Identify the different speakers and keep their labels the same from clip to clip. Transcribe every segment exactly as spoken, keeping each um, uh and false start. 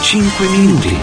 Speaker 1: cinque minuti.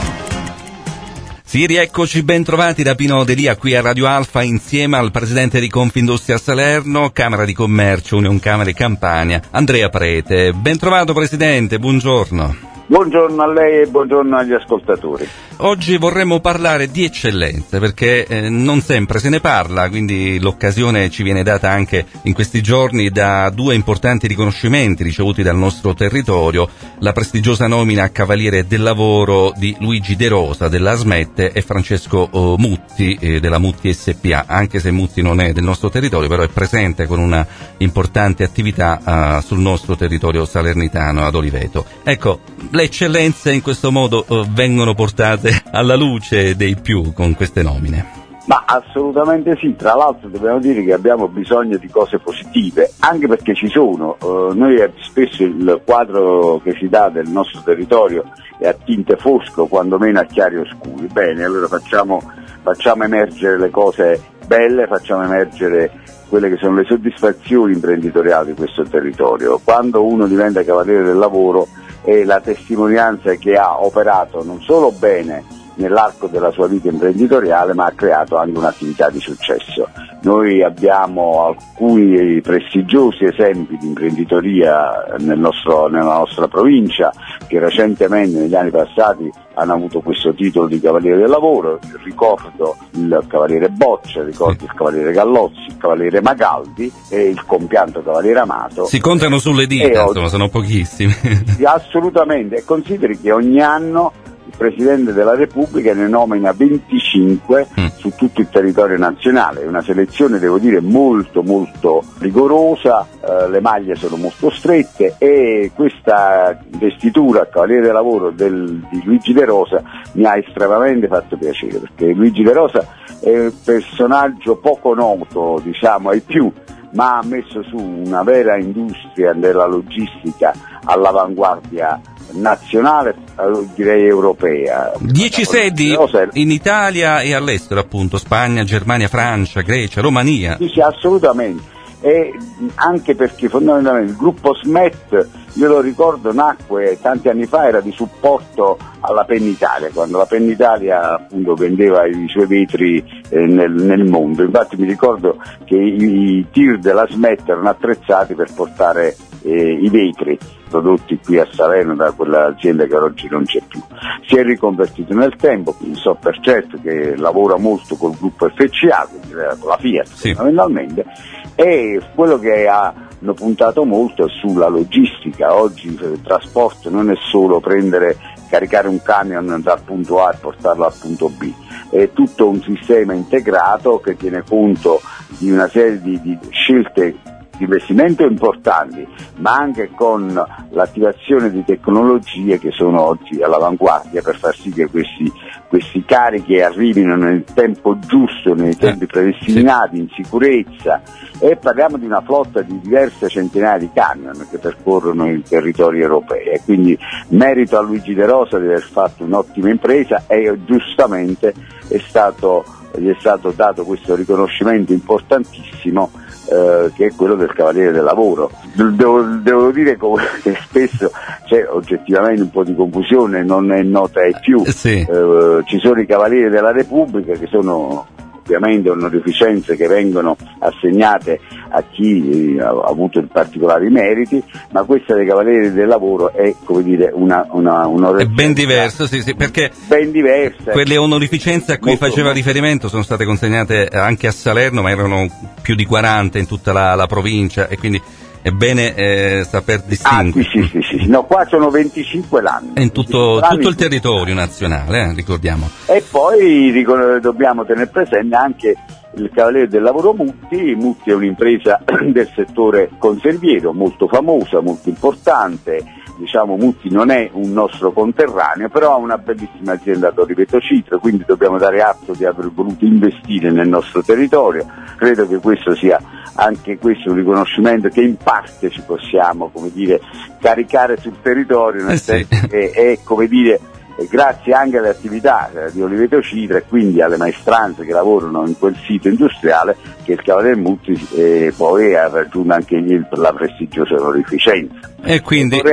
Speaker 1: Sì, rieccoci ben trovati da Pino Delia qui a Radio Alfa insieme al presidente di Confindustria Salerno, Camera di Commercio, Union Camere Campania, Andrea Prete. Ben trovato presidente, buongiorno.
Speaker 2: Buongiorno a lei e buongiorno agli ascoltatori.
Speaker 1: Oggi vorremmo parlare di eccellenze perché eh, non sempre se ne parla, quindi l'occasione ci viene data anche in questi giorni da due importanti riconoscimenti ricevuti dal nostro territorio, la prestigiosa nomina a Cavaliere del Lavoro di Luigi De Rosa della Smette e Francesco oh, Mutti eh, della Mutti S P A, anche se Mutti non è del nostro territorio, però è presente con una importante attività uh, sul nostro territorio salernitano ad Oliveto. Ecco, le eccellenze in questo modo uh, vengono portate alla luce dei più con queste nomine.
Speaker 2: Ma assolutamente sì, tra l'altro dobbiamo dire che abbiamo bisogno di cose positive, anche perché ci sono, uh, noi spesso il quadro che si dà del nostro territorio è a tinte fosco, quando meno a chiari oscuri. Bene, allora facciamo, facciamo emergere le cose belle, facciamo emergere quelle che sono le soddisfazioni imprenditoriali di questo territorio. Quando uno diventa Cavaliere del Lavoro è la testimonianza che ha operato non solo bene nell'arco della sua vita imprenditoriale, ma ha creato anche un'attività di successo. Noi abbiamo alcuni prestigiosi esempi di imprenditoria nel nostro, nella nostra provincia, che recentemente negli anni passati hanno avuto questo titolo di Cavaliere del Lavoro. Ricordo il Cavaliere Boccia, ricordo il Cavaliere Gallozzi, il Cavaliere Magaldi e il compianto Cavaliere Amato.
Speaker 1: Si contano sulle dita, insomma, sono pochissimi.
Speaker 2: Assolutamente, e consideri che ogni anno il Presidente della Repubblica ne nomina venticinque mm. su tutto il territorio nazionale. È una selezione, devo dire, molto molto rigorosa, eh, le maglie sono molto strette e questa investitura a Cavaliere del Lavoro del, di Luigi De Rosa mi ha estremamente fatto piacere, perché Luigi De Rosa è un personaggio poco noto, diciamo, ai più, ma ha messo su una vera industria della logistica all'avanguardia nazionale, direi europea.
Speaker 1: Dieci sedi in Italia e all'estero, appunto, Spagna, Germania, Francia, Grecia, Romania.
Speaker 2: Sì, sì, assolutamente. E anche perché fondamentalmente il gruppo Smet, io lo ricordo, nacque tanti anni fa, era di supporto alla Pennitalia, quando la Pennitalia appunto vendeva i suoi vetri eh, nel, nel mondo. Infatti mi ricordo che i, i tir della Smet erano attrezzati per portare eh, i vetri prodotti qui a Salerno da quell'azienda che oggi non c'è più. Si è riconvertito nel tempo, quindi so per certo che lavora molto col gruppo F C A, quindi con la Fiat sì. Fondamentalmente, e quello che hanno puntato molto è sulla logistica. Oggi il trasporto non è solo prendere, caricare un camion dal punto A e portarlo al punto B, è tutto un sistema integrato che tiene conto di una serie di, di scelte di investimento importanti, ma anche con l'attivazione di tecnologie che sono oggi all'avanguardia per far sì che questi, questi carichi arrivino nel tempo giusto, nei tempi predestinati, in sicurezza, e parliamo di una flotta di diverse centinaia di camion che percorrono i territori europei, e quindi merito a Luigi De Rosa di aver fatto un'ottima impresa e giustamente è stato, gli è stato dato questo riconoscimento importantissimo, Eh, che è quello del Cavaliere del Lavoro. Devo, devo dire che spesso c'è oggettivamente un po' di confusione, non è nota ai più.
Speaker 1: Sì.
Speaker 2: Eh, ci sono i Cavalieri della Repubblica, che sono ovviamente onorificenze che vengono assegnate a chi ha avuto particolari meriti, ma questa dei Cavalieri del Lavoro è, come dire, una, una onorificenza.
Speaker 1: È ben diverso, sì, sì, perché
Speaker 2: ben diversa.
Speaker 1: Quelle onorificenze a cui molto, faceva molto. riferimento sono state consegnate anche a Salerno, ma erano più di quaranta in tutta la, la provincia, e quindi è bene eh, saper distinguere.
Speaker 2: Ah, sì, sì, sì, sì. No, qua sono venticinque l'anno.
Speaker 1: In tutto, tutto il territorio nazionale, eh, ricordiamo.
Speaker 2: E poi dico, dobbiamo tenere presente anche il Cavaliere del Lavoro Mutti. Mutti è un'impresa del settore conserviero molto famosa, molto importante. Diciamo, Mutti non è un nostro conterraneo, però ha una bellissima azienda ad Oliveto Citro, quindi dobbiamo dare atto di aver voluto investire nel nostro territorio. Credo che questo sia anche questo un riconoscimento che in parte ci possiamo, come dire, caricare sul territorio, nel
Speaker 1: eh
Speaker 2: senso
Speaker 1: sì.
Speaker 2: che è, come dire, grazie anche alle attività di Oliveto Citro e quindi alle maestranze che lavorano in quel sito industriale, che il Cavaliere Mutti eh, poi ha raggiunto anche lì la prestigiosa onorificenza.
Speaker 1: E quindi
Speaker 2: vorrei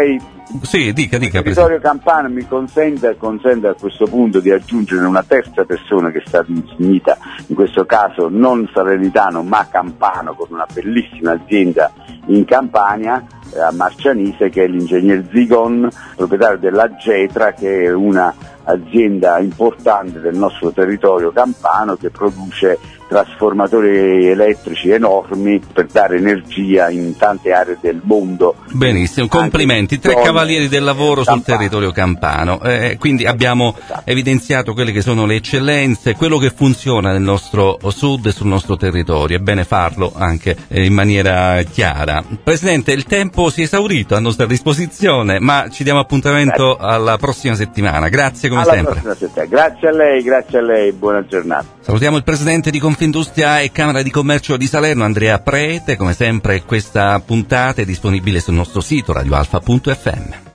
Speaker 1: Sì, dica, dica.
Speaker 2: Il territorio campano mi consente, consente a questo punto di aggiungere una terza persona che è stata insignita, in questo caso non salernitano ma campano, con una bellissima azienda in Campania, eh, a Marcianise, che è l'ingegner Zigon, proprietario della Getra, che è una azienda importante del nostro territorio campano, che produce trasformatori elettrici enormi per dare energia in tante aree del mondo.
Speaker 1: Benissimo, complimenti, tre cavalieri del lavoro sul territorio campano. Eh, quindi abbiamo evidenziato quelle che sono le eccellenze, quello che funziona nel nostro sud e sul nostro territorio. È bene farlo anche eh, in maniera chiara. Presidente, il tempo si è esaurito a nostra disposizione, ma ci diamo appuntamento grazie. alla prossima settimana. Grazie come
Speaker 2: alla
Speaker 1: sempre.
Speaker 2: Grazie a lei, grazie a lei, buona giornata.
Speaker 1: Salutiamo il presidente di Confindustria e Camera di Commercio di Salerno, Andrea Prete. Come sempre questa puntata è disponibile sul nostro sito radio alfa punto effe emme.